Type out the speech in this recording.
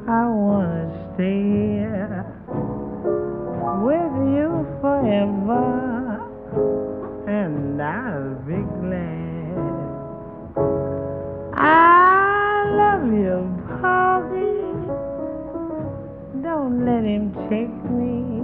I wanna stay with you forever, and I'll be glad. I love you, Bobby. Don't let him take me.